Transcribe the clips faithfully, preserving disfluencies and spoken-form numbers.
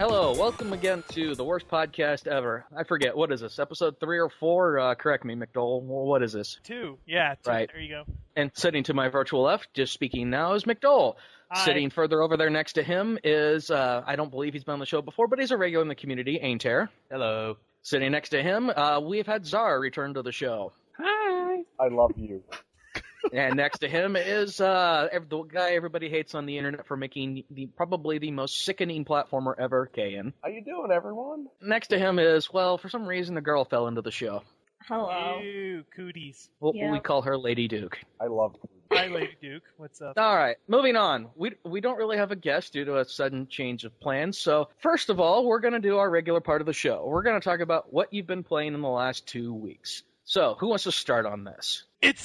Hello, welcome again to the worst podcast ever. I forget, what is this, episode three or four? Uh, correct me, McDole. Well, what is this? Two, yeah, two. Right. There you go. And sitting to my virtual left, just speaking now, is McDole. Hi. Sitting further over there next to him is, uh, I don't believe he's been on the show before, but he's a regular in the community, Ainter. Hello. Sitting next to him, uh, we've had Czar return to the show. Hi. I love you. And next to him is uh, the guy everybody hates on the internet for making the probably the most sickening platformer ever, Kayan. How you doing, everyone? Next to him is, well, for some reason the girl fell into the show. Hello. Ew, cooties. We'll, Yeah. We call her Lady Duke. I love you. Hi, Lady Duke. What's up? All right, moving on. We we don't really have a guest due to a sudden change of plans. So first of all, we're going to do our regular part of the show. We're going to talk about what you've been playing in the last two weeks. So who wants to start on this? It's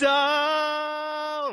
all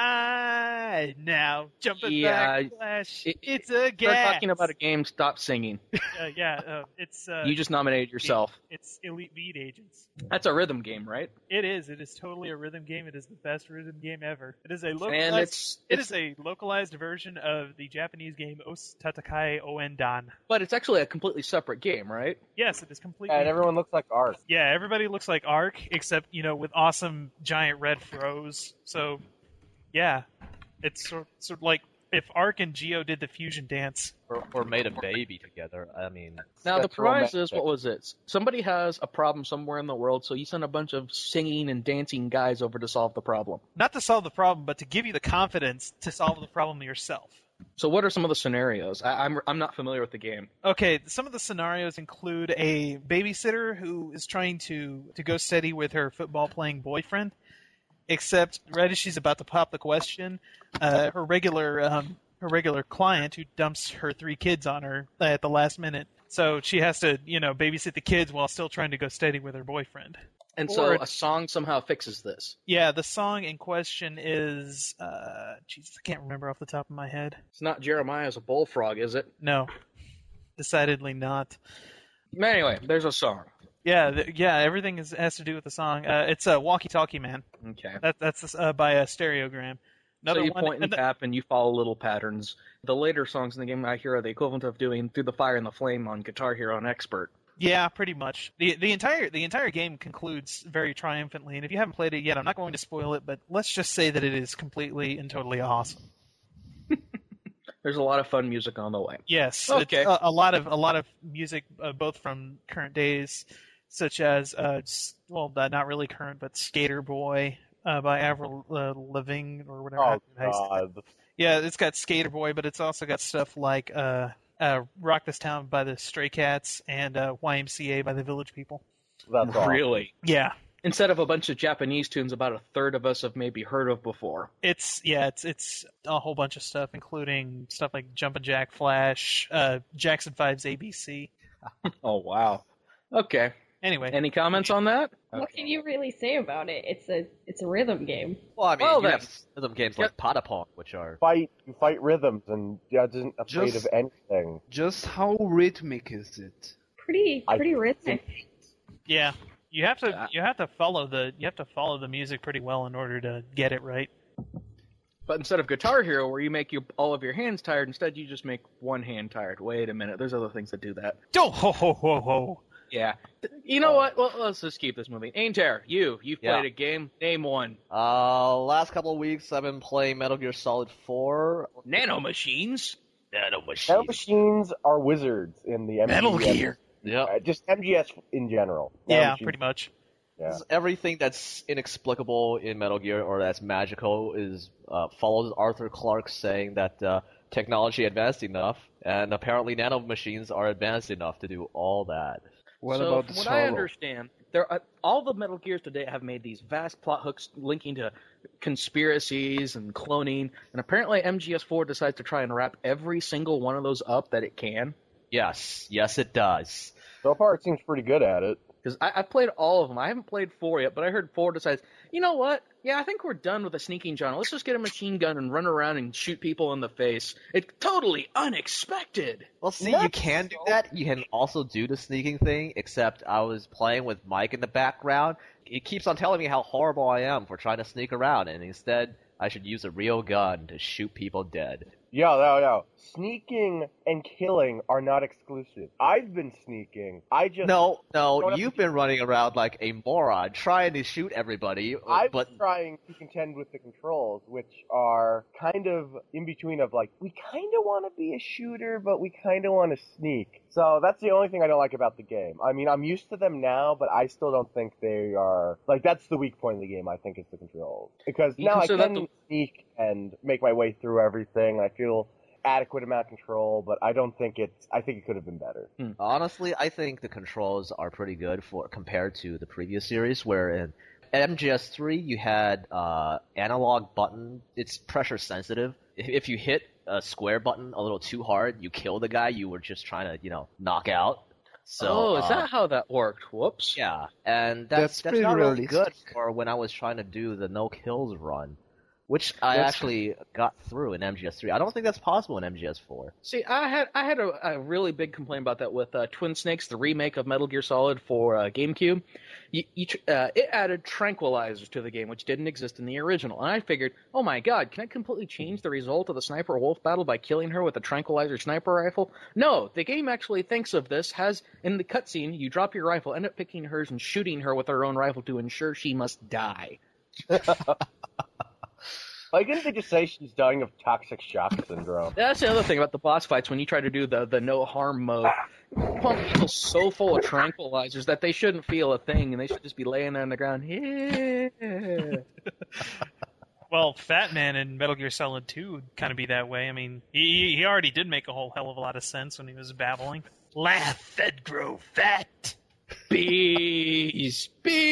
right now. Jumping Yeah, back, Flash. it- it's a Start gas. talking about a game. Stop singing. Uh, yeah, uh, it's uh, You just nominated yourself. It's Elite Beat Agents. That's a rhythm game, right? It is. It is totally a rhythm game. It is the best rhythm game ever. It is a And localized. it's, It it's is a localized version of the Japanese game Os Tatakai Oendan. but it's actually a completely separate game, right? Yes, it is completely. And everyone looks like Ark. Yeah, everybody looks like Ark, except, you know, with awesome giant red froze. So, yeah, it's sort, sort of like if Ark and Geo did the fusion dance. Or, or made a baby together. I mean, Now, the That's prize romantic. is, what was it? Somebody has a problem somewhere in the world, so you send a bunch of singing and dancing guys over to solve the problem. Not to solve the problem, but to give you the confidence to solve the problem yourself. So what are some of the scenarios? I, I'm I'm not familiar with the game. Okay, some of the scenarios include a babysitter who is trying to, to go steady with her football-playing boyfriend, except right as she's about to pop the question, uh, her regular um, her regular client who dumps her three kids on her at the last minute. So she has to, you know, babysit the kids while still trying to go steady with her boyfriend. And so Or- a song somehow fixes this. Yeah, the song in question is, uh, Jesus, I can't remember off the top of my head. It's not Jeremiah's a bullfrog, is it? No, decidedly not. Anyway, there's a song. Yeah, th- yeah, everything is, has to do with the song. Uh, it's a uh, Walkie Talkie Man. Okay. That, that's uh, by a Stereogram. Another so you one, point and ano- tap and you follow little patterns. The later songs in the game I hear are the equivalent of doing Through the Fire and the Flame on Guitar Hero on Expert. Yeah, pretty much. the the entire The entire game concludes very triumphantly, and if you haven't played it yet, I'm not going to spoil it, but let's just say that it is completely and totally awesome. There's a lot of fun music on the way. Yes, Okay. it's a, a lot of a lot of music, uh, both from current days, such as uh, s- well, uh, not really current, but Skater Boy uh, by Avril uh, Lavigne or whatever. Oh, how you say it. God. Yeah, it's got Skater Boy, but it's also got stuff like uh, uh, Rock This Town by the Stray Cats and uh, Y M C A by the Village People. That's awesome. Really? Yeah, Instead of a bunch of Japanese tunes about a third of us have maybe heard of before. it's yeah, it's it's a whole bunch of stuff, including stuff like Jumpin' Jack Flash, uh, Jackson Five's A B C. Oh, wow. Okay. Anyway, Any comments on that? What can you really say about it? It's a it's a rhythm game. well, I mean, Well, you then. have rhythm games like Patapon, which are Fight, you fight rhythms, and yeah, isn't afraid Just- of anything. Just how rhythmic is it? Pretty I pretty rhythmic. yeah, you have to Uh, you have to follow the you have to follow the music pretty well in order to get it right. But instead of Guitar Hero, where you make your, all of your hands tired, instead you just make one hand tired. Wait a minute, there's other things that do that. Oh ho ho ho ho! Yeah. You know what? Well, let's just keep this moving. Ainter, you, you've Yeah. played a game. Name one. uh, last couple of weeks I've been playing Metal Gear Solid four. Nano Machines. Nano Metal machines are wizards in the M G S. Metal Gear. Yeah. Uh, just M G S in general. Metal Yeah, machines- pretty much. Yeah. Everything that's inexplicable in Metal Gear or that's magical is uh, follows Arthur Clarke saying that uh, technology advanced enough, and apparently nanomachines are advanced enough to do all that. What so, about from the what I solo? understand, there are, all the Metal Gears today have made these vast plot hooks linking to conspiracies and cloning, and apparently M G S four decides to try and wrap every single one of those up that it can. Yes, yes, it does. So far, it seems pretty good at it. Because I've played all of them. I haven't played four yet, but I heard four decides, you know what? Yeah, I think we're done with the sneaking genre. Let's just get a machine gun and run around and shoot people in the face. It's totally unexpected. Well, see, Not you can do so. that. You can also do the sneaking thing, except I was playing with Mike in the background. It keeps on telling me how horrible I am for trying to sneak around, and instead I should use a real gun to shoot people dead. Yo, yo, yo. Sneaking and killing are not exclusive. I've been sneaking. I just No, no, don't have you've to- been running around like a moron, trying to shoot everybody, I'm but trying to contend with the controls, which are kind of in between of like, we kind of want to be a shooter, but we kind of want to sneak. So that's the only thing I don't like about the game. I mean, I'm used to them now, but I still don't think they are, like, that's the weak point of the game, I think, is the controls. Because You now I consider that can the- sneak and make my way through everything. I feel adequate amount of control, but I don't think it's, I think it could have been better. honestly, I think the controls are pretty good for compared to the previous series, where in M G S three you had uh, analog button. It's pressure sensitive. If, if you hit a square button a little too hard, you kill the guy you were just trying to, you know, knock out. So, oh, is uh, that how that worked? Whoops. yeah, and that's That's that's, pretty not really good realistic. for when I was trying to do the no kills run, which I That's- actually got through in M G S three. I don't think that's possible in M G S four. See, I had I had a, a really big complaint about that with uh, Twin Snakes, the remake of Metal Gear Solid for uh, GameCube. You, you, tr- uh, it added tranquilizers to the game, which didn't exist in the original. And I figured, oh my god, can I completely change the result of the Sniper Wolf battle by killing her with a tranquilizer sniper rifle? No, the game actually thinks of this, has, in the cutscene, you drop your rifle, end up picking hers and shooting her with her own rifle to ensure she must die. Like, didn't they just say she's dying of toxic shock syndrome? That's the other thing about the boss fights when you try to do the, the no harm mode. Pump people so full of tranquilizers that they shouldn't feel a thing and they should just be laying there on the ground. Yeah. Well, Fat Man in Metal Gear Solid two would kind of be that way. I mean, he he already did make a whole hell of a lot of sense when he was babbling. Laugh and grow fat. Bees!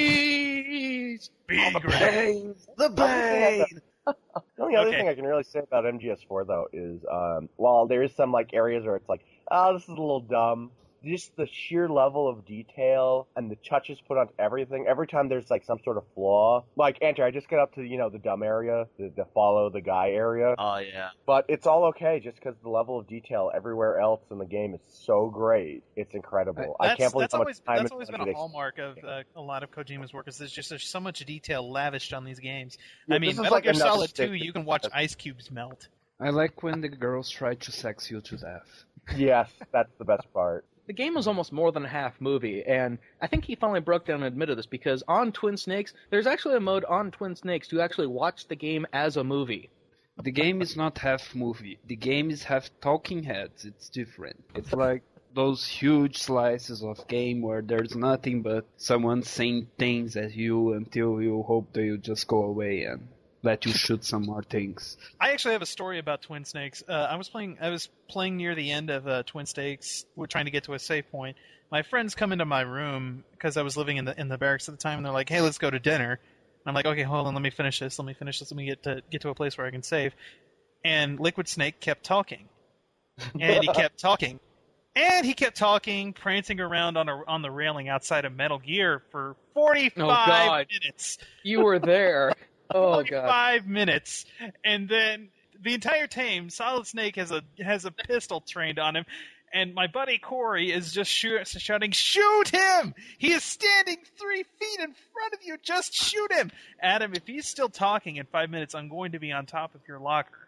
Bees! Big red. Bangs! The bane! The only other Okay. thing I can really say about M G S four, though, is um, while there is some like areas where it's like, oh, this is a little dumb, just the sheer level of detail and the touches put onto everything. Every time there's like some sort of flaw, like Andrew, I just get up to you know the dumb area, the, the follow the guy area, Oh yeah. but it's all okay just because the level of detail everywhere else in the game is so great. It's incredible. I That's, can't believe that's how much always time that's and always been budget a they- hallmark of uh, a lot of Kojima's work. Is there's just there's so much detail lavished on these games. Yeah, I this mean, is Metal like Gear another Solid two, stick- you can watch ice cubes melt. I like when the girls try to sex you to death. Yes, that's the best part. The game was almost more than a half movie, and I think he finally broke down and admitted this because on Twin Snakes, there's actually a mode on Twin Snakes to actually watch the game as a movie. The game is not half movie. The game is half talking heads. It's different. It's like those huge slices of game where there's nothing but someone saying things at you until you hope they'll just go away and let you shoot some more things. I actually have a story about Twin Snakes. Uh, I was playing. I was playing near the end of uh, Twin Snakes. We're trying to get to a save point. My friends come into my room because I was living in the in the barracks at the time, and they're like, "Hey, let's go to dinner." And I'm like, "Okay, hold on. Let me finish this. Let me finish this. Let me get to get to a place where I can save." And Liquid Snake kept talking, and he kept talking, and he kept talking, prancing around on a on the railing outside of Metal Gear for forty-five Oh, God. minutes. You were there. Oh, God. Five minutes, and then the entire time, Solid Snake has a has a pistol trained on him, and my buddy Corey is just shoot, shouting, "Shoot him! He is standing three feet in front of you. Just shoot him!" Adam, if he's still talking in five minutes, I'm going to be on top of your locker.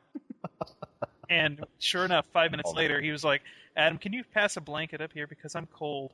And sure enough, five minutes later, he was like, "Adam, can you pass a blanket up here because I'm cold?"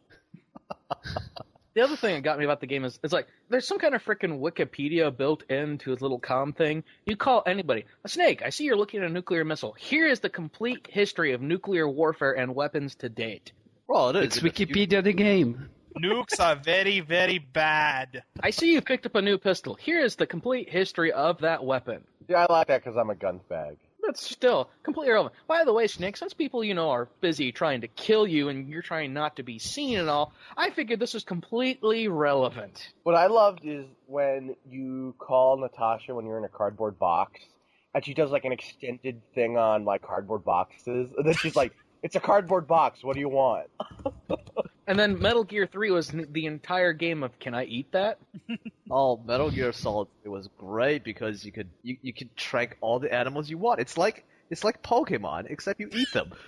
The other thing that got me about the game is, it's like, there's some kind of freaking Wikipedia built into his little comm thing. You call anybody, a Snake, I see you're looking at a nuclear missile. Here is the complete history of nuclear warfare and weapons to date. Well, it is. It's Wikipedia the game. Nukes are very, very bad. I see you picked up a new pistol. Here is the complete history of that weapon. Yeah, I like that because I'm a guns bag. But still, completely irrelevant. By the way, Snake, since people, you know, are busy trying to kill you and you're trying not to be seen and all, I figured this was completely relevant. What I loved is when you call Natasha when you're in a cardboard box, and she does like an extended thing on like cardboard boxes, and then she's like, "It's a cardboard box. What do you want?" And then Metal Gear three was n- the entire game of, can I eat that? Oh, Metal Gear Solid, it was great because you could you, you could track all the animals you want. It's like it's like Pokemon, except you eat them.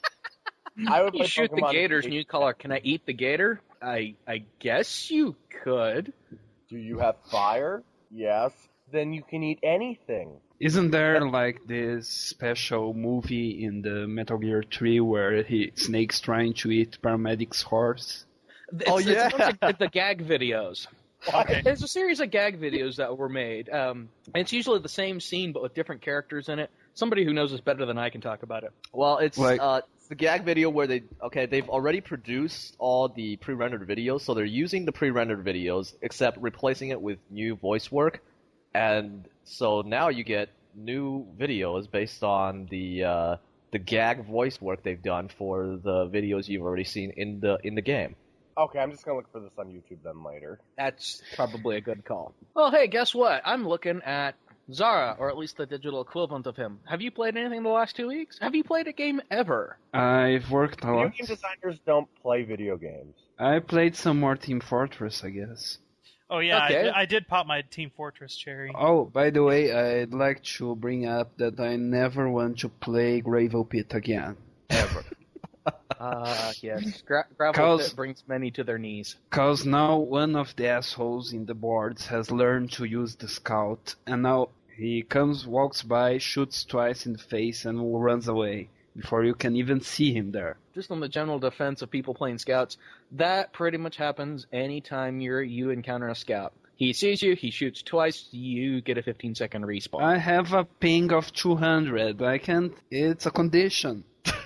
I would You play shoot the Pokemon gators and Escape. you call her, can I eat the gator? I I guess you could. Do you have fire? Yes. Then you can eat anything. Isn't there like this special movie in the Metal Gear three where he Snake's trying to eat paramedic's horse? It's, Oh, it's yeah. a bunch of the gag videos. Okay. There's a series of gag videos that were made. Um, and it's usually the same scene but with different characters in it. Somebody who knows this better than I can talk about it. Well, it's Like- uh, it's the gag video where they okay they've already produced all the pre-rendered videos, so they're using the pre-rendered videos except replacing it with new voice work, and so now you get new videos based on the uh, the gag voice work they've done for the videos you've already seen in the in the game. Okay, I'm just gonna look for this on YouTube then later. That's probably a good call. Well, hey, guess what? I'm looking at Zara, or at least the digital equivalent of him. Have you played anything the last two weeks? Have you played a game ever? I've worked a Video lot. game designers don't play video games. I played some more Team Fortress, I guess. Oh yeah, Okay. I, I did pop my Team Fortress cherry. Oh, by the way, I'd like to bring up that I never want to play Gravel Pit again. Ever. Ah, yes. Gra- gravel Cause- pit brings many to their knees. Cause now one of the assholes in the boards has learned to use the scout, and now he comes, walks by, shoots twice in the face, and runs away before you can even see him there. Just on the general defense of people playing scouts, that pretty much happens anytime you're you encounter a scout. He sees you, he shoots twice, you get a fifteen second respawn. I have a ping of two hundred. I can't. It's a condition.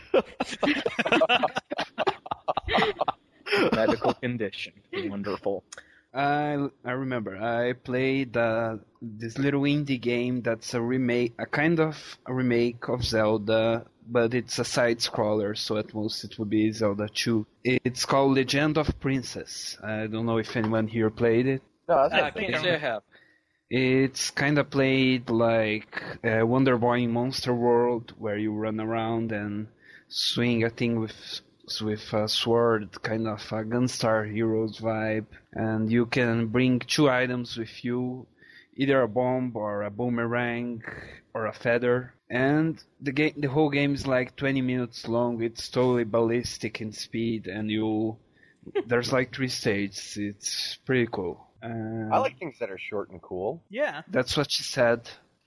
Medical condition. Wonderful. I I remember I played uh, this little indie game that's a remake, a kind of a remake of Zelda, but it's a side scroller, so at most it would be Zelda two. It's called Legend of Princess. I don't know if anyone here played it. No, that's I not can't bad. say I have. It's kind of played like uh, Wonder Boy in Monster World, where you run around and swing a thing with with a sword, kind of a Gunstar Heroes vibe, and you can bring two items with you, either a bomb or a boomerang or a feather. And the game, the whole game is like twenty minutes long. It's totally ballistic in speed, and you there's like three stages. It's pretty cool. Uh, I like things that are short and cool. Yeah. That's what she said.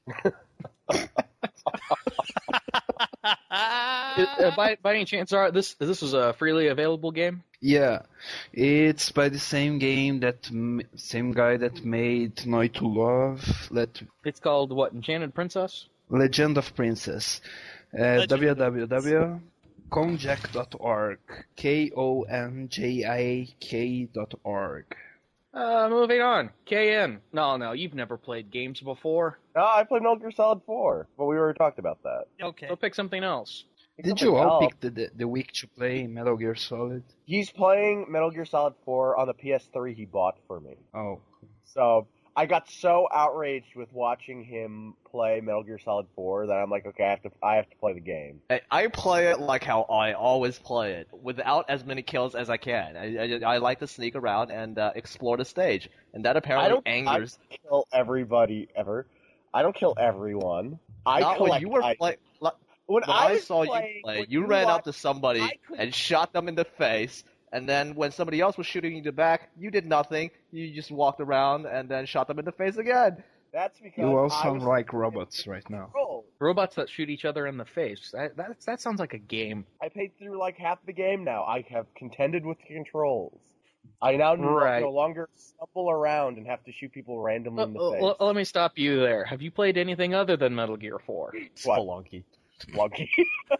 Uh, by, by any chance, are this this was a freely available game? Yeah, it's by the same game that m- same guy that made Noi to Love, Let It's called what? Enchanted Princess? Legend of Princess. Uh, Legend w w w dot konjak dot org. K O N J I K dot org. Uh, moving on. K N. No, no, you've never played games before. No, I played Metal Gear Solid four, but we already talked about that. Okay. So pick something else. Did you all pick the, the the week to play Metal Gear Solid? He's playing Metal Gear Solid four on the P S three he bought for me. Oh, So I got so outraged with watching him play Metal Gear Solid four that I'm like, okay, I have to, I have to play the game. I, I play it like how I always play it, without as many kills as I can. I, I, I like to sneak around and uh, explore the stage, and that I apparently don't, angers. I don't kill everybody ever. I don't kill everyone. I Not when collect you were items. play, like, When, when I, I was saw playing, you play, when you ran up watched- to somebody I couldn't- and shot them in the face, and then when somebody else was shooting you in the back, you did nothing. You just walked around and then shot them in the face again. That's because you all I sound was like robots right now. control. Robots that shoot each other in the face. That that, that sounds like a game. I paid through like half the game now. I have contended with the controls. I now no- Right. no longer stumble around and have to shoot people randomly in the Uh, face. uh, let me stop you there. Have you played anything other than Metal Gear four? What? Spelunky. Lucky.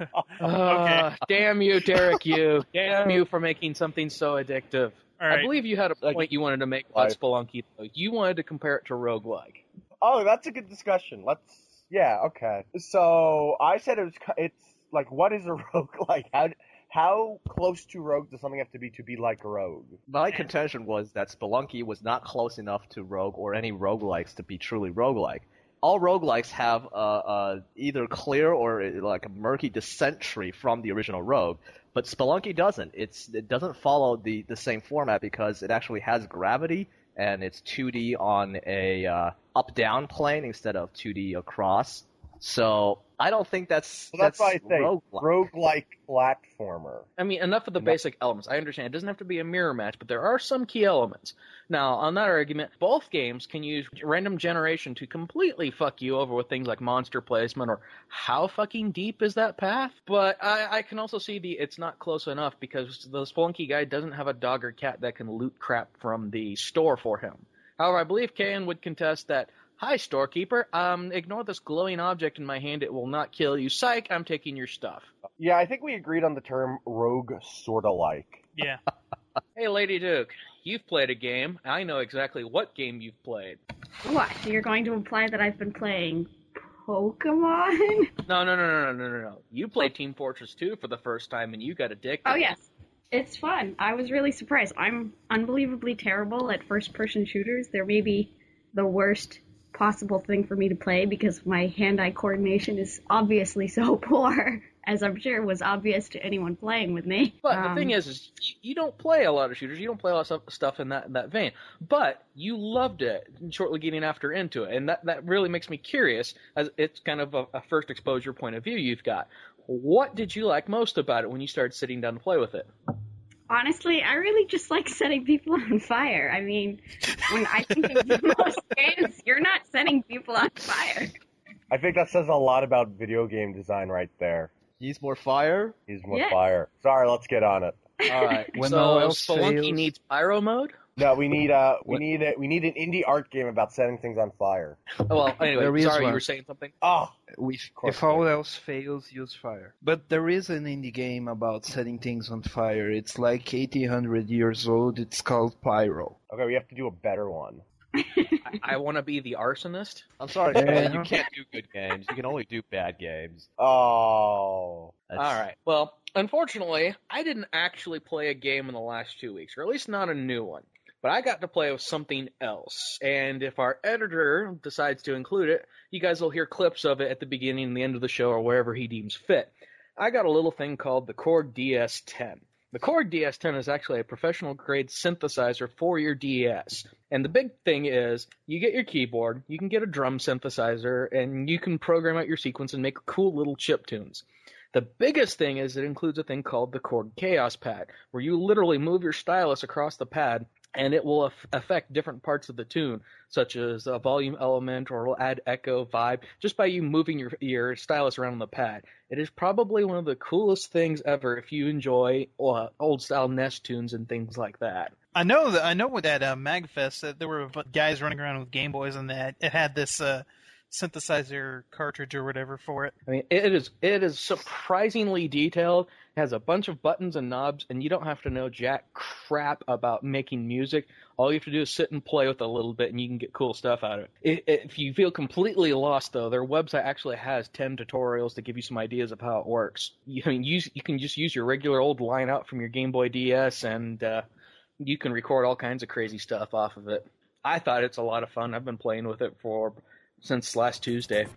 Uh, damn you, Derek, you. Damn you for making something so addictive. All right. I believe you had a Like- point you wanted to make about Like- Spelunky. Though. You wanted to compare it to roguelike. Oh, that's a good discussion. Let's. Yeah. Okay. So I said it was. ki- It's like, what is a rogue like? How how close to rogue does something have to be to be like rogue? My contention was that Spelunky was not close enough to Rogue or any roguelikes to be truly roguelike. All roguelikes have uh, uh, either clear or uh, like a murky descent tree from the original Rogue, but Spelunky doesn't. It's it doesn't follow the, the same format because it actually has gravity and it's two D on a uh, up-down plane instead of two D across. So I don't think that's Well, that's, that's why I say roguelike. roguelike platformer. I mean, enough of the basic elements. I understand it doesn't have to be a mirror match, but there are some key elements. Now, on that argument, both games can use random generation to completely fuck you over with things like monster placement or how fucking deep is that path. But I, I can also see the it's not close enough because the Spelunky guy doesn't have a dog or cat that can loot crap from the store for him. However, I believe Kayan would contest that, hi, storekeeper, um, ignore this glowing object in my hand. It will not kill you. Psych, I'm taking your stuff. Yeah, I think we agreed on the term rogue sorta like. Yeah. Hey, Lady Duke, you've played a game. I know exactly what game you've played. What? So you're going to imply that I've been playing Pokemon? No, no, no, no, no, no, no, no. You played Team Fortress two for the first time and you got addicted. Oh, yes. It's fun. I was really surprised. I'm unbelievably terrible at first-person shooters. They're maybe the worst possible thing for me to play because my hand-eye coordination is obviously so poor, as I'm sure was obvious to anyone playing with me. But Um, the thing is, is you- you don't play a lot of shooters. You don't play a lot of stuff- stuff in that in that vein. But you loved it shortly getting after into it, and that, that really makes me curious. As it's kind of a, a first exposure point of view you've got. What did you like most about it when you started sitting down to play with it? honestly, I really just like setting people on fire. I mean, when I think of most games, you're not setting people on fire. I think that says a lot about video game design right there. Needs more fire. He's more Yes. fire. Sorry, let's get on it. All right. When so all else Spelunky fails- needs pyro mode. No, we need uh, we What? need a, we need an indie art game about setting things on fire. Oh, well, anyway, There is sorry, you one. were saying something. Oh, If, course if all there else fails, use fire. But there is an indie game about setting things on fire. It's like eighteen hundred years old. It's called Pyro. okay, we have to do a better one. I, I want to be the arsonist. I'm sorry, Yeah. man. You can't do good games. You can only do bad games. Oh, That's, All right. Well, unfortunately, I didn't actually play a game in the last two weeks, or at least not a new one. But I got to play with something else. And if our editor decides to include it, you guys will hear clips of it at the beginning and the end of the show or wherever he deems fit. I got a little thing called the Korg D S ten. The Korg D S ten is actually a professional-grade synthesizer for your D S. And the big thing is, you get your keyboard, you can get a drum synthesizer, and you can program out your sequence and make cool little chip tunes. The biggest thing is it includes a thing called the Korg Chaos Pad, where you literally move your stylus across the pad, and it will af- affect different parts of the tune, such as a volume element, or it'll add echo, vibe, just by you moving your your stylus around on the pad. It is probably one of the coolest things ever if you enjoy uh, old-style N E S tunes and things like that. I know that I know with that uh, Magfest that there were guys running around with Game Boys and that it had this uh, synthesizer cartridge or whatever for it. I mean, it is it is surprisingly detailed. It has a bunch of buttons and knobs, and you don't have to know jack crap about making music. All you have to do is sit and play with it a little bit, and you can get cool stuff out of it. If, if you feel completely lost, though, their website actually has ten tutorials to give you some ideas of how it works. You, I mean, use, you can just use your regular old line out from your Game Boy D S, and uh, you can record all kinds of crazy stuff off of it. I thought it's a lot of fun. I've been playing with it for since last Tuesday.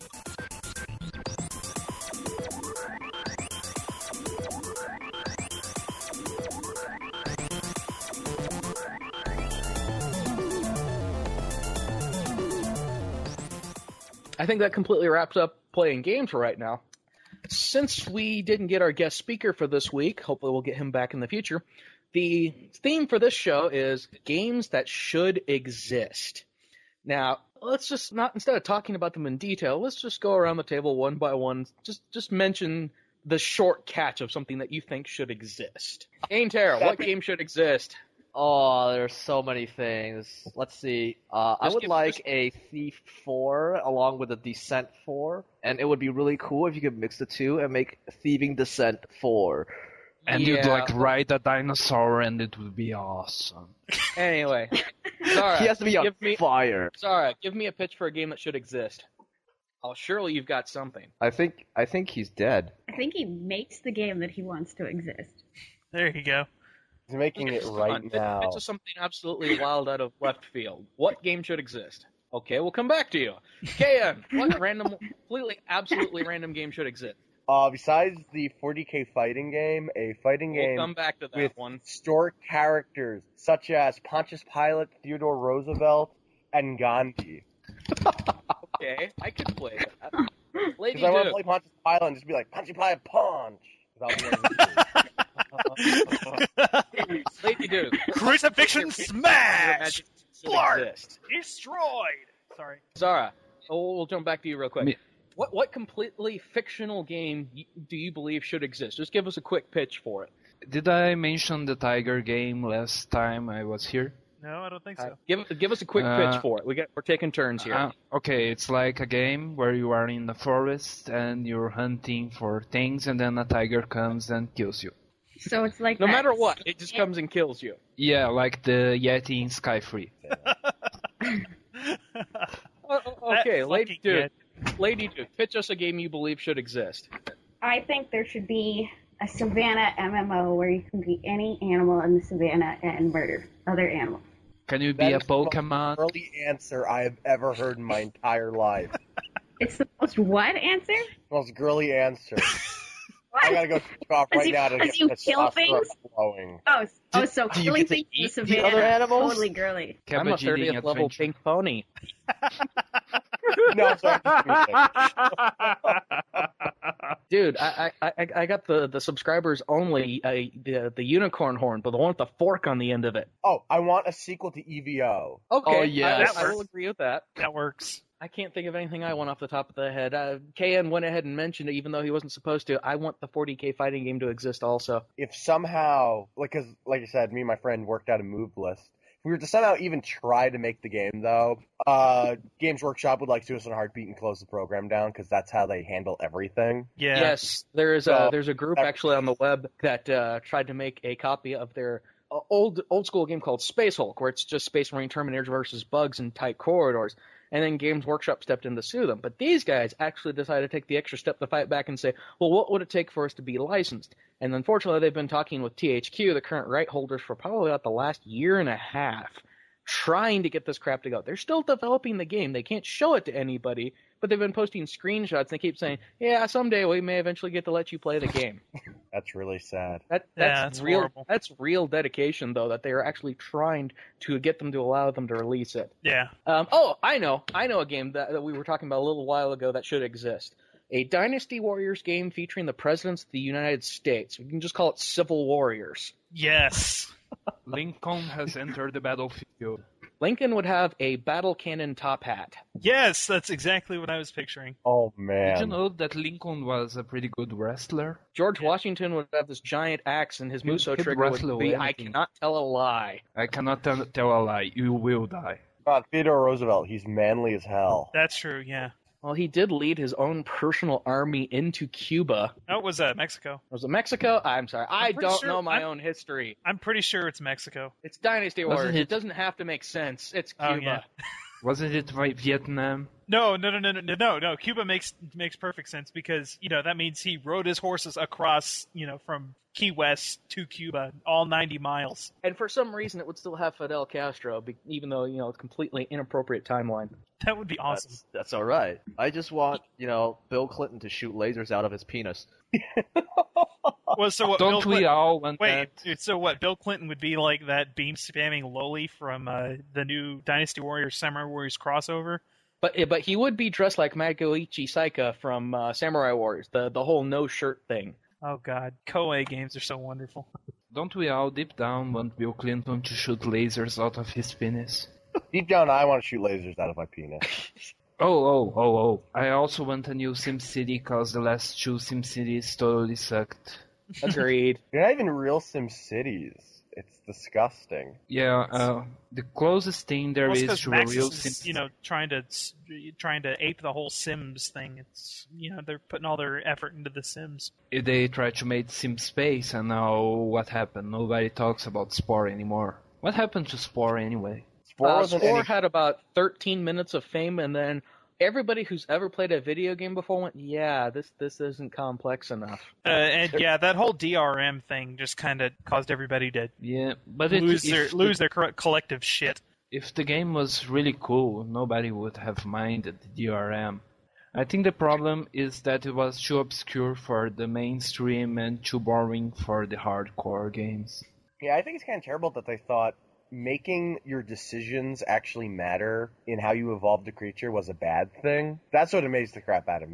I think that completely wraps up playing games for right now. Since we didn't get our guest speaker for this week, hopefully we'll get him back in the future, the theme for this show is games that should exist. Now, let's just not, instead of talking about them in detail, let's just go around the table one by one, just just mention the short catch of something that you think should exist. Ain Tara, what game should exist? Oh, there's so many things. Let's see. Uh, I Just would give- like just- a Thief four along with a Descent four, and it would be really cool if you could mix the two and make Thieving Descent four. And you'd Yeah. like ride a dinosaur, and it would be awesome. Anyway, Zara, he has to be on give me, fire. Zara, give me a pitch for a game that should exist. Oh, surely you've got something. I think I think he's dead. I think he makes the game that he wants to exist. There you go. he's making it Come right on, pitch- now. Pitch us something absolutely wild out of left field. What game should exist? Okay, we'll come back to you. K M, what random, completely, absolutely random game should exist? Uh, besides the forty K fighting game, a fighting We'll game come back to that with one. stored characters such as Pontius Pilate, Theodore Roosevelt, and Gandhi. Okay, I could play that. Lady Because I want to Duke. play Pontius Pilate and just be like, Punchy Pie Punch! Without the Lady Duke. Crucifixion Your smash! magic should Splart! exist. Destroyed! Sorry. Zara, oh, we'll jump back to you real quick. Me- What what completely fictional game y- do you believe should exist? Just give us a quick pitch for it. Did I mention the Tiger game last time I was here? No, I don't think Uh, so. give give us a quick Uh, pitch for it. We got we're taking turns here. Uh, okay, it's like a game where you are in the forest and you're hunting for things, and then a tiger comes and kills you. So it's like no that. matter what, it just comes and kills you. Yeah, like the Yeti in Skyfree. Oh, oh, okay, That Lady fucking Duke. Lady Duke, pitch us a game you believe should exist. I think there should be a Savannah M M O where you can be any animal in the Savannah and murder other animals. Can you That be a is the most Pokemon? early answer I have ever heard in my entire life. It's the most what answer? Most girly answer. What? I gotta go switch off right you- now to does get you the kill testosterone things? flowing. Oh, s- oh, Do- so do you killing get to things in eat the the Savannah. other animals? Totally girly. I'm a Cabbage eating thirtieth level adventure. pink pony. No, I'm sorry. Dude, I, I, I, I got the, the subscribers only, uh, the the unicorn horn, but the one with the fork on the end of it. Oh, I want a sequel to E V O. Okay, Oh, yes. I, I will agree with that. That works. I can't think of anything I want off the top of the head. Uh, K N went ahead and mentioned it, even though he wasn't supposed to. I want the forty K fighting game to exist also. If somehow, like, cause, like I said, me and my friend worked out a move list. If we were to somehow even try to make the game, though, uh, Games Workshop would like to us in a heartbeat and close the program down, because that's how they handle everything. Yeah. Yes, there is So- a there's a group actually on the web that uh, tried to make a copy of their uh, old old school game called Space Hulk, where it's just Space Marine Terminators versus bugs in tight corridors. And then Games Workshop stepped in to sue them. But these guys actually decided to take the extra step to fight back and say, well, what would it take for us to be licensed? And unfortunately, they've been talking with T H Q, the current right holders, for probably about the last year and a half, trying to get this crap to go. They're still developing the game. They can't show it to anybody, but they've been posting screenshots. And they keep saying, yeah, someday we may eventually get to let you play the game. That's really sad. That, Yeah, that's that's real. horrible. That's real dedication, though, that they are actually trying to get them to allow them to release it. Yeah. Um, oh, I know. I know a game that, that we were talking about a little while ago that should exist. A Dynasty Warriors game featuring the presidents of the United States. We can just call it Civil Warriors. Yes. Lincoln has entered the battlefield. Lincoln would have a battle cannon top hat. Yes, that's exactly what I was picturing. Oh, Did man. you know that Lincoln was a pretty good wrestler? George Washington would have this giant axe, and his He'd- Muso he'd trigger would wrestle be, I anything. cannot tell a lie. I cannot tell, tell a lie. You will die. God, Theodore Roosevelt, he's manly as hell. That's true, yeah. Well, he did lead his own personal army into Cuba. Oh, it was uh, Mexico. Was it Mexico? I'm sorry. I pretty don't sure- know my I'm- own history. I'm pretty sure it's Mexico. It's Dynasty Wasn't Warriors. it- It doesn't have to make sense. It's Oh, Cuba. yeah. Wasn't it Vi- Vietnam? No, no, no, no, no, no, no. Cuba makes makes perfect sense because, you know, that means he rode his horses across, you know, from Key West to Cuba, all ninety miles. And for some reason, it would still have Fidel Castro, be- even though, you know, it's completely inappropriate timeline. That would be awesome. That's, that's all right. I just want, you know, Bill Clinton to shoot lasers out of his penis. Well, so what? Don't Bill we Clinton- all want Wait, that? dude, so what? Bill Clinton would be like that beam spamming loli from uh, the new Dynasty Warriors Samurai Warriors crossover. But but he would be dressed like Magoichi Saika from uh, Samurai Warriors, the, the whole no-shirt thing. Oh God, Koei games are so wonderful. Don't we all deep down want Bill Clinton to shoot lasers out of his penis? Deep down, I want to shoot lasers out of my penis. Oh, oh, oh, oh. I also want a new SimCity because the last two SimCities totally sucked. Agreed. They're not even real Sim Cities. It's disgusting. Yeah, uh, the closest thing there Well, it's is 'cause to a Maxis real is, Sim. you know, trying to trying to ape the whole Sims thing. It's, you know, they're putting all their effort into the Sims. They tried to make Sim Space, and now what happened? Nobody talks about Spore anymore. What happened to Spore anyway? Spore Uh, wasn't Spore any- had about thirteen minutes of fame, and then everybody who's ever played a video game before went, yeah, this this isn't complex enough. Uh, and yeah, that whole D R M thing just kind of caused everybody to Yeah, but it, lose if, their the, lose their cor- collective shit. if the game was really cool, nobody would have minded the D R M. I think the problem is that it was too obscure for the mainstream and too boring for the hardcore games. Yeah, I think it's kind of terrible that they thought making your decisions actually matter in how you evolve the creature was a bad thing. That's what amazed the crap out of me.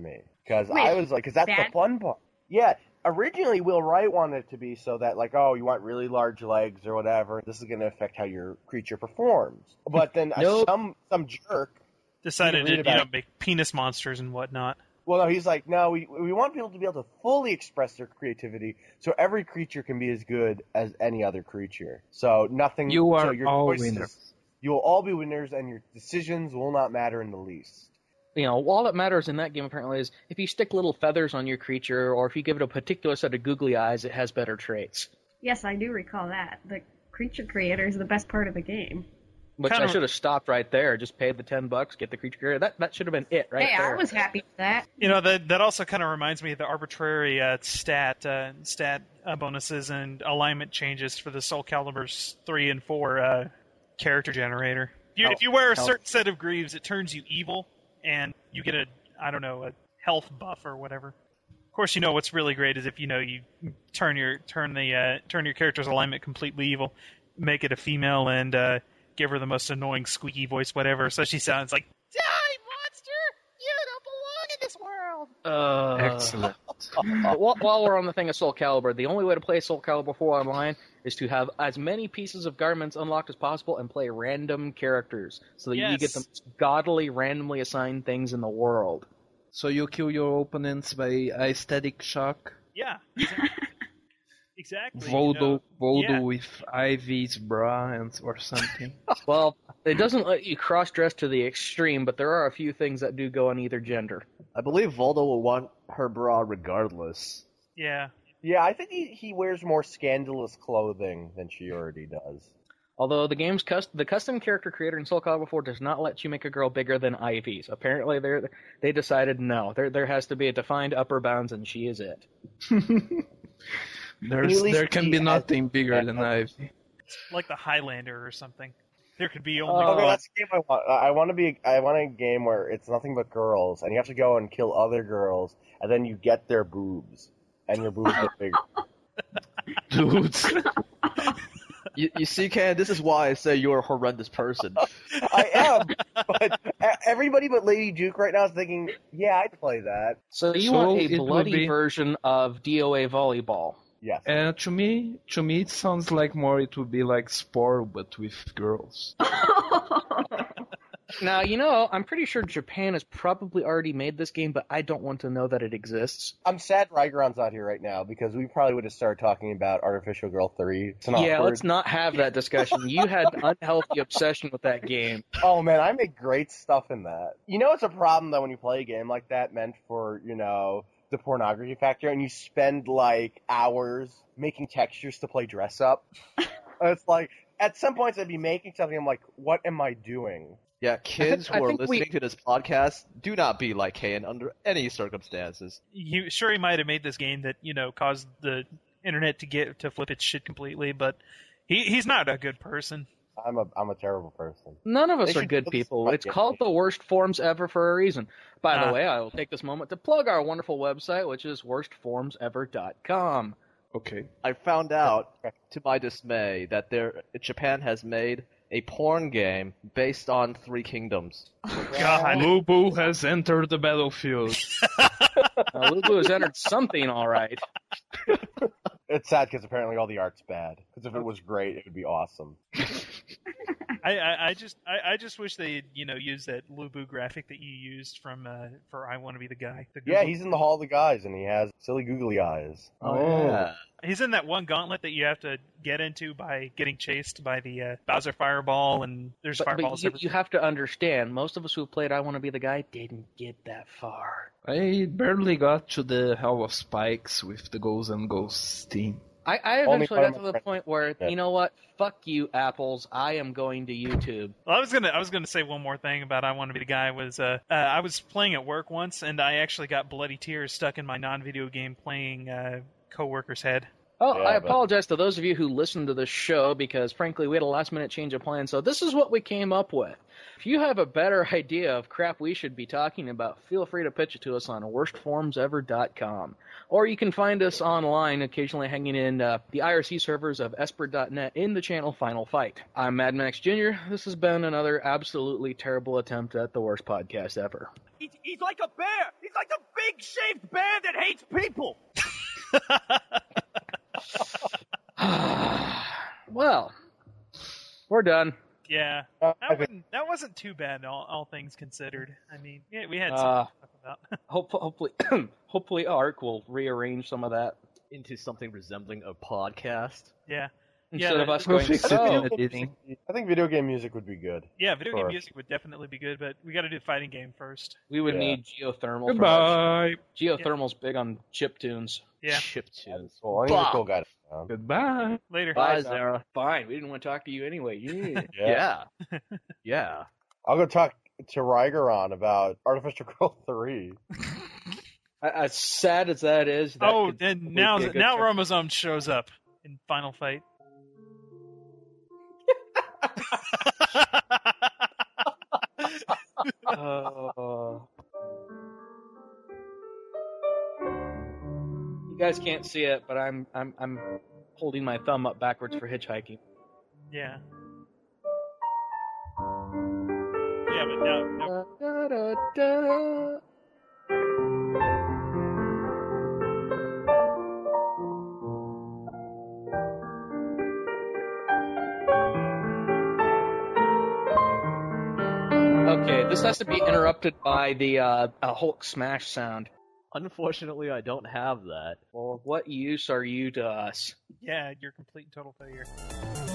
Because Wait, I was like, because that's bad? the fun part. Yeah, originally Will Wright wanted it to be so that, like, oh, you want really large legs or whatever. This is going to affect how your creature performs. But then uh, Nope. some some jerk Decided to read you about know it. make penis monsters and whatnot. Well, no, he's like, no, we we want people to be able to fully express their creativity, so every creature can be as good as any other creature. So nothing. You so are your all choices- winners. You will all be winners, and your decisions will not matter in the least. You know, all that matters in that game apparently is if you stick little feathers on your creature, or if you give it a particular set of googly eyes, it has better traits. Yes, I do recall that. The creature creator is the best part of the game. Which Kinda- I should have stopped right there. Just paid the ten bucks, get the creature creator. That that should have been it right hey, there. I was happy with that. You know that that also kind of reminds me of the arbitrary uh, stat uh, stat uh, bonuses and alignment changes for the Soul Calibur three and four uh, character generator. You, Oh, if you wear a oh. certain set of greaves, it turns you evil, and you get a I don't know a health buff or whatever. Of course, you know what's really great is if you know you turn your turn the uh, turn your character's alignment completely evil, make it a female, and uh, give her the most annoying squeaky voice, whatever, so she sounds like "Die, monster! You don't belong in this world." Uh, Excellent. while, while we're on the thing of Soul Calibur, the only way to play Soul Calibur four online is to have as many pieces of garments unlocked as possible and play random characters, so that you get Yes. the most godly, randomly assigned things in the world. So you kill your opponents by aesthetic shock, Yeah, exactly. exactly. you Voldo, know. Voldo Yeah. with Ivy's bra and or something. Well, it doesn't let you cross-dress to the extreme, but there are a few things that do go on either gender. I believe Voldo will want her bra regardless. Yeah. Yeah, I think he, he wears more scandalous clothing than she already does. Although the game's cust- the custom character creator in Soul Calibur four does not let you make a girl bigger than Ivy's. Apparently, they they decided no, there there has to be a defined upper bounds, and she is it. There's, at least there can be be as- nothing bigger than Ivy. Like the Highlander or something. There could be Oh, only Okay, one. that's the game I want. I want to be. I want a game where it's nothing but girls, and you have to go and kill other girls, and then you get their boobs, and your boobs get bigger. Dudes. You, you see, Ken, this is why I say you're a horrendous person. I am, but e- everybody but Lady Duke right now is thinking, "Yeah, I'd play that." So you So want it a would bloody be- version of D O A volleyball? Yes. Uh, to me, to me, it sounds like more it would be like Spore, but with girls. Now, you know, I'm pretty sure Japan has probably already made this game, but I don't want to know that it exists. I'm sad Rygeron's not here right now because we probably would have started talking about Artificial Girl three. It's an Yeah, awkward- let's not have that discussion. You had an unhealthy obsession with that game. Oh man, I make great stuff in that. You know, it's a problem though when you play a game like that meant for, you know, the pornography factor, and you spend like hours making textures to play dress up. It's like at some points I'd be making something. I'm like, what am I doing? Yeah, kids I who are think we- listening to this podcast, do not be like Kane under any circumstances. He, sure, he might have made this game that, you know, caused the internet to get to flip its shit completely, but he he's not a good person. I'm a I'm a terrible person. None of us They are should good put this people. right It's in. called the worst forms ever for a reason. By Ah. the way, I will take this moment to plug our wonderful website, which is worst forms ever dot com. Okay. I found out, to my dismay, that there Japan has made a porn game based on Three Kingdoms. God. Lubu has entered the battlefield. Uh, Lubu has entered something, all right. It's sad because apparently all the art's bad. Because if it was great, it would be awesome. I, I, I just I, I just wish they you know used that Lubu graphic that you used from uh, for I Want to Be the Guy. The Yeah, Google- he's in the Hall of the Guys, and he has silly googly eyes. yeah. he's in that one gauntlet that you have to get into by getting chased by the uh, Bowser Fireball, and there's But, but fireballs you, everywhere. you have to understand, most of us who have played I Want to Be the Guy didn't get that far. I barely got to the Hell of Spikes with the Ghosts and Ghosts team. I, I Only eventually part got of to my the friends- point where, Yeah. you know what? Fuck you, apples. I am going to YouTube. Well, I was gonna I was gonna say one more thing about I Want to Be the Guy was uh, uh I was playing at work once and I actually got bloody tears stuck in my non-video game playing uh, coworker's head. Oh, Yeah, I but- apologize to those of you who listened to this show because, frankly, we had a last-minute change of plans, so this is what we came up with. If you have a better idea of crap we should be talking about, feel free to pitch it to us on worst forms ever dot com. Or you can find us online, occasionally hanging in uh, the I R C servers of Esper dot net in the channel Final Fight. I'm Mad Max Junior This has been another absolutely terrible attempt at the worst podcast ever. He's, he's like a bear. He's like a big egg-shaped band that hates people. Well, we're done. Yeah, Uh, I that think- wasn't, that wasn't too bad, all, all things considered. I mean, yeah, we had Uh, some to talk about. Hope, hopefully, hopefully, Ark will rearrange some of that Into something resembling a podcast. Yeah, instead Yeah, of us we'll going. fix it "Oh, in editing. I think video game music would be good. yeah, video game Sure. music would definitely be good, but we got to do the fighting game first. we would Yeah. need geothermal. For that. Goodbye. Geothermal's big on chip tunes. Yeah, Chip tunes. Well, I need a cool guy. Um, Goodbye. later. Bye, Bye, Zara. Fine, we didn't want to talk to you anyway. Yeah. Yeah. Yeah. I'll go talk to Rygeron about Artificial Growth three. As sad as that is. That Oh, could and probably now be a good now check. Romazone shows up in Final Fight. Uh, you guys can't see it, but I'm I'm I'm holding my thumb up backwards for hitchhiking. Yeah. Yeah, but no, no. Da, da, da. Okay, this has to be interrupted by the uh, a Hulk smash sound. Unfortunately, I don't have that. Well, what use are you to us? Yeah, you're complete and total failure.